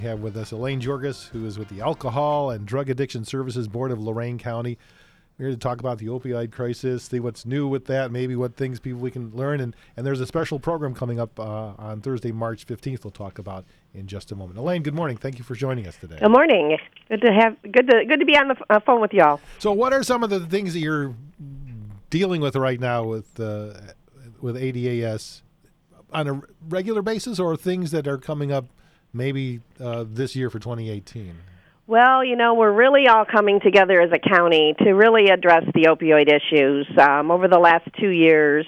We have with us Elaine Jorgis, who is with the Alcohol and Drug Addiction Services Board of Lorain County. We're here to talk about the opioid crisis, see what's new with that, maybe what things we can learn. And there's a special program coming up on Thursday, March 15th we'll talk about in just a moment. Elaine, good morning. Thank you for joining us today. Good morning. Good to be on the phone with y'all. So what are some of the things that you're dealing with right now with ADAS on a regular basis, or things that are coming up maybe this year for 2018? Well, we're really all coming together as a county to really address the opioid issues. Over the last 2 years,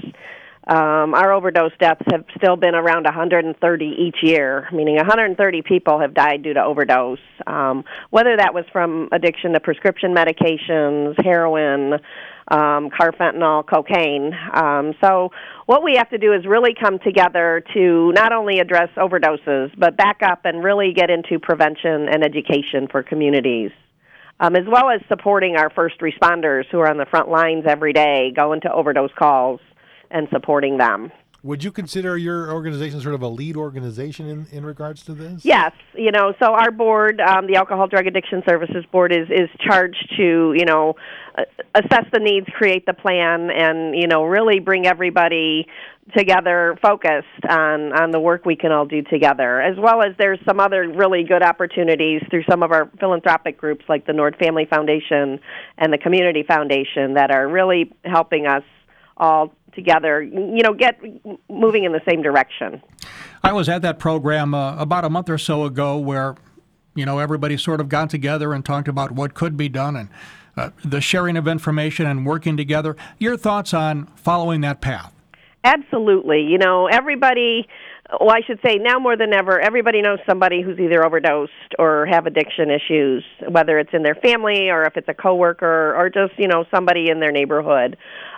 our overdose deaths have still been around 130 each year, meaning 130 people have died due to overdose, whether that was from addiction to prescription medications, heroin, carfentanil, cocaine. So what we have to do is really come together to not only address overdoses, but back up and really get into prevention and education for communities, as well as supporting our first responders who are on the front lines every day, going to overdose calls and supporting them. Would you consider your organization sort of a lead organization in regards to this? Yes. So our board, the Alcohol Drug Addiction Services Board, is charged to, assess the needs, create the plan, and, really bring everybody together focused on the work we can all do together, as well as there's some other really good opportunities through some of our philanthropic groups like the Nord Family Foundation and the Community Foundation that are really helping us all together, get moving in the same direction. I was at that program about a month or so ago where, everybody sort of got together and talked about what could be done and the sharing of information and working together. Your thoughts on following that path? Absolutely. Everybody, I should say now more than ever, everybody knows somebody who's either overdosed or have addiction issues, whether it's in their family or if it's a coworker or just, somebody in their neighborhood.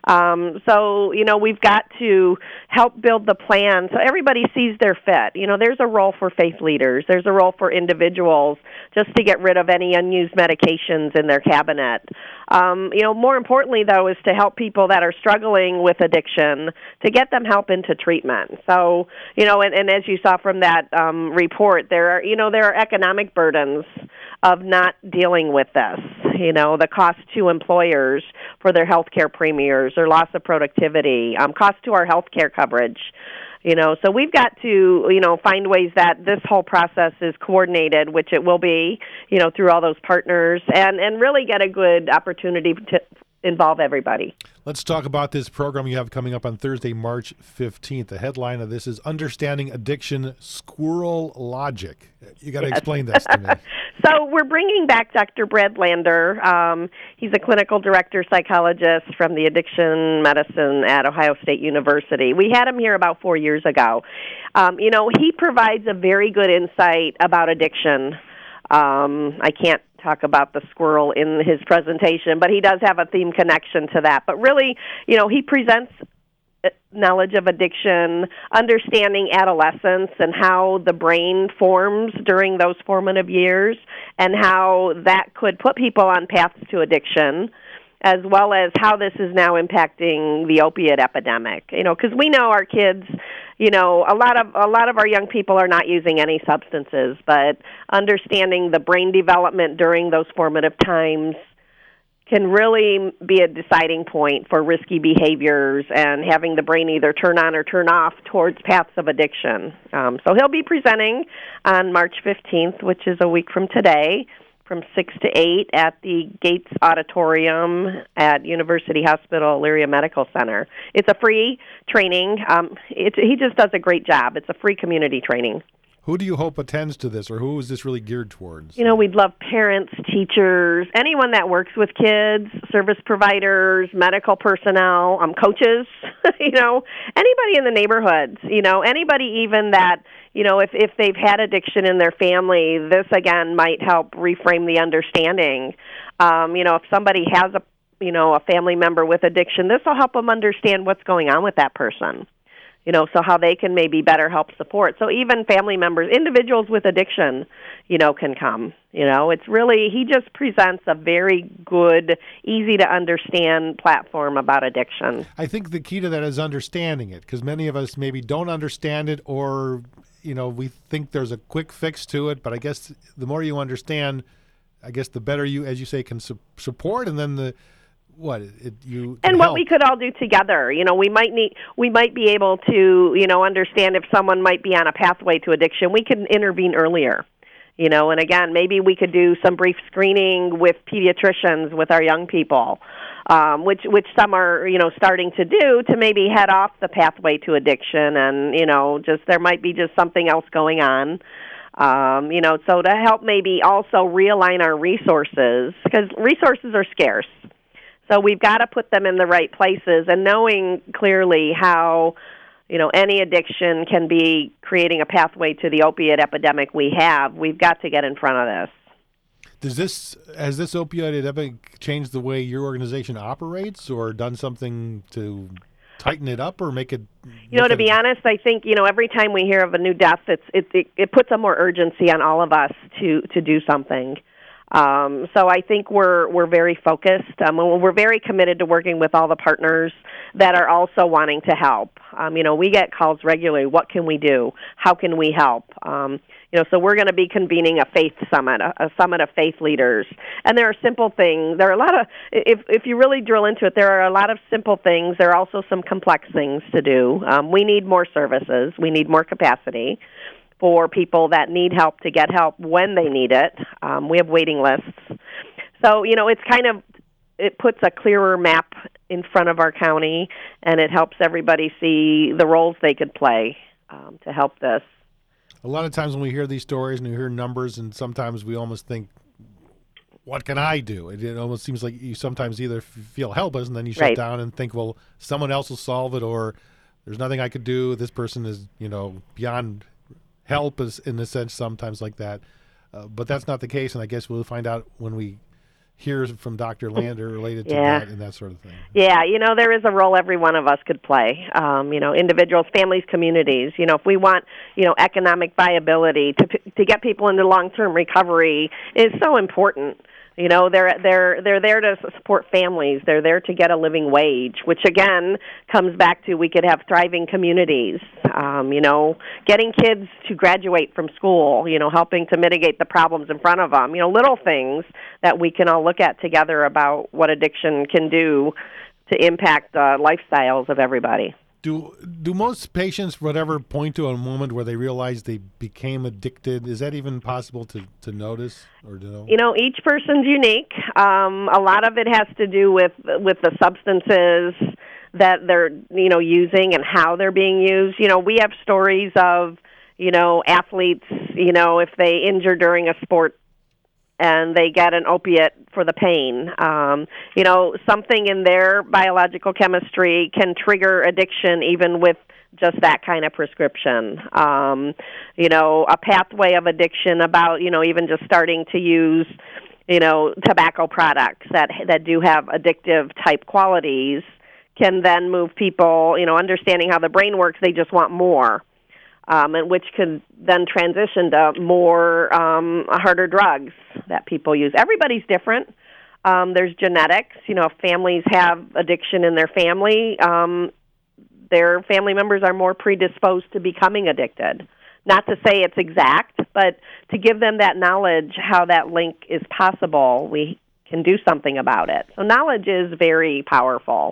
So, we've got to help build the plan so everybody sees their fit. There's a role for faith leaders. There's a role for individuals just to get rid of any unused medications in their cabinet. More importantly, though, is to help people that are struggling with addiction to get them help into treatment. So, and as you saw from that report, there are economic burdens of not dealing with this. The cost to employers for their health care premiums or loss of productivity, cost to our health care coverage. So we've got to, find ways that this whole process is coordinated, which it will be, through all those partners, and really get a good opportunity to involve everybody. Let's talk about this program you have coming up on Thursday, March 15th. The headline of this is Understanding Addiction Squirrel Logic. You got to explain this to me. So we're bringing back Dr. Brad Lander. He's a clinical director psychologist from the addiction medicine at Ohio State University. We had him here about 4 years ago. He provides a very good insight about addiction. I can't talk about the squirrel in his presentation, but he does have a theme connection to that. But really, he presents knowledge of addiction, understanding adolescence and how the brain forms during those formative years and how that could put people on paths to addiction, as well as how this is now impacting the opiate epidemic. Because we know our kids, a lot of our young people are not using any substances, but understanding the brain development during those formative times can really be a deciding point for risky behaviors and having the brain either turn on or turn off towards paths of addiction. So he'll be presenting on March 15th, which is a week from today, from 6 to 8 at the Gates Auditorium at University Hospital Elyria Medical Center. It's a free training. He just does a great job. It's a free community training. Who do you hope attends to this, or who is this really geared towards? We'd love parents, teachers, anyone that works with kids, service providers, medical personnel, coaches, anybody in the neighborhoods, anybody even that, if they've had addiction in their family, this, again, might help reframe the understanding. If somebody has a family member with addiction, this will help them understand what's going on with that person. So how they can maybe better help support. So even family members, individuals with addiction, can come. It's really, he just presents a very good, easy to understand platform about addiction. I think the key to that is understanding it, because many of us maybe don't understand it, or we think there's a quick fix to it, but I guess the more you understand, I guess the better you, as you say, can support, and then you and can what help. we could all do together. We might be able to, understand if someone might be on a pathway to addiction. We can intervene earlier. And again, maybe we could do some brief screening with pediatricians with our young people, which some are, starting to do to maybe head off the pathway to addiction, and just there might be just something else going on. So to help maybe also realign our resources, because resources are scarce. So we've got to put them in the right places, and knowing clearly how any addiction can be creating a pathway to the opiate epidemic we've got to get in front of this. Has this opioid epidemic changed the way your organization operates, or done something to tighten it up or make it? To be honest, I think every time we hear of a new death, it puts a more urgency on all of us to do something. So I think we're very focused. We're very committed to working with all the partners that are also wanting to help. We get calls regularly. What can we do? How can we help? So we're going to be convening a faith summit, a summit of faith leaders. And there are simple things. There are a lot of, if you really drill into it, there are a lot of simple things. There are also some complex things to do. We need more services. We need more capacity for people that need help to get help when they need it. We have waiting lists. So, it puts a clearer map in front of our county, and it helps everybody see the roles they could play to help this. A lot of times when we hear these stories and we hear numbers, and sometimes we almost think, what can I do? It almost seems like you sometimes either feel helpless, and then you shut Right. down and think, well, someone else will solve it, or there's nothing I could do. This person is, beyond help, is in a sense sometimes like that. But that's not the case, and I guess we'll find out when we hear from Dr. Lander related to that and that sort of thing. Yeah, there is a role every one of us could play. Individuals, families, communities. If we want, economic viability to get people into long-term recovery is so important. They're there to support families. They're there to get a living wage, which again comes back to we could have thriving communities. Getting kids to graduate from school. Helping to mitigate the problems in front of them. Little things that we can all look at together about what addiction can do to impact the lifestyles of everybody. Do most patients, whatever, point to a moment where they realize they became addicted? Is that even possible to notice or to know? Each person's unique. A lot of it has to do with the substances that they're, using and how they're being used. We have stories of, athletes, if they injure during a sport and they get an opiate for the pain. Something in their biological chemistry can trigger addiction even with just that kind of prescription. A pathway of addiction about, even just starting to use, tobacco products that do have addictive type qualities can then move people, understanding how the brain works, they just want more. And which could then transition to more harder drugs that people use. Everybody's different. There's genetics. If families have addiction in their family members are more predisposed to becoming addicted. Not to say it's exact, but to give them that knowledge how that link is possible, we can do something about it. So knowledge is very powerful.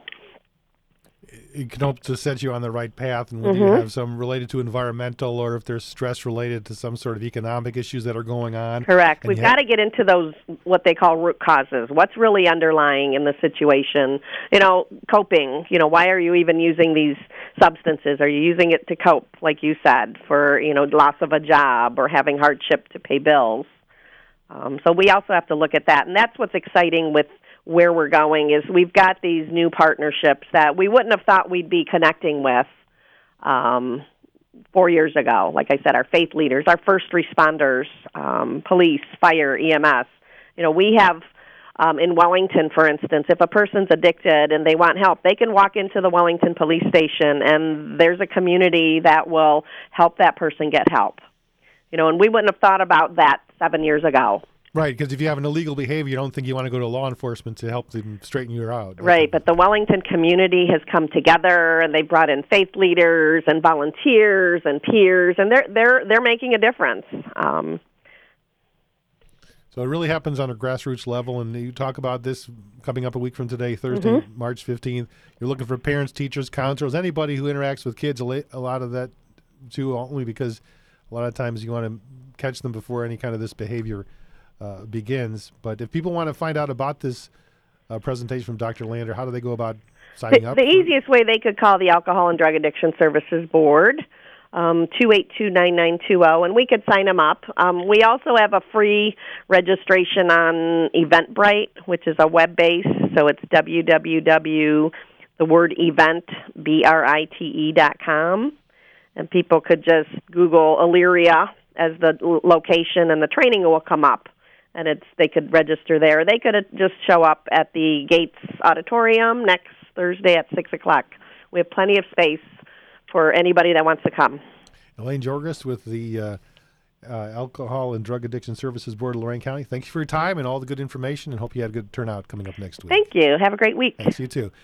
It can help to set you on the right path, and whether you have some related to environmental or if there's stress related to some sort of economic issues that are going on. Correct. We've got to get into those, what they call root causes. What's really underlying in the situation? Coping. Why are you even using these substances? Are you using it to cope, like you said, for, loss of a job or having hardship to pay bills? So we also have to look at that, and that's what's exciting with where we're going is we've got these new partnerships that we wouldn't have thought we'd be connecting with 4 years ago. Like I said, our faith leaders, our first responders, police, fire, EMS. We have in Wellington, for instance, if a person's addicted and they want help, they can walk into the Wellington police station and there's a community that will help that person get help. And we wouldn't have thought about that 7 years ago. Right, because if you have an illegal behavior, you don't think you want to go to law enforcement to help them straighten you out. Right, but the Wellington community has come together, and they brought in faith leaders and volunteers and peers, and they're making a difference. So it really happens on a grassroots level, and you talk about this coming up a week from today, Thursday, March 15th. You're looking for parents, teachers, counselors, anybody who interacts with kids, a lot of that too, only because a lot of times you want to catch them before any kind of this behavior begins. But if people want to find out about this presentation from Dr. Lander, how do they go about signing up? The easiest way, they could call the Alcohol and Drug Addiction Services Board, 282-9920, and we could sign them up. We also have a free registration on Eventbrite, which is a web-based, so it's www.event.com, and people could just Google Elyria as the location, and the training will come up, and they could register there. They could just show up at the Gates Auditorium next Thursday at 6 o'clock. We have plenty of space for anybody that wants to come. Elaine Jorgis with the Alcohol and Drug Addiction Services Board of Lorain County. Thank you for your time and all the good information, and hope you had a good turnout coming up next week. Thank you. Have a great week. Thanks, you too.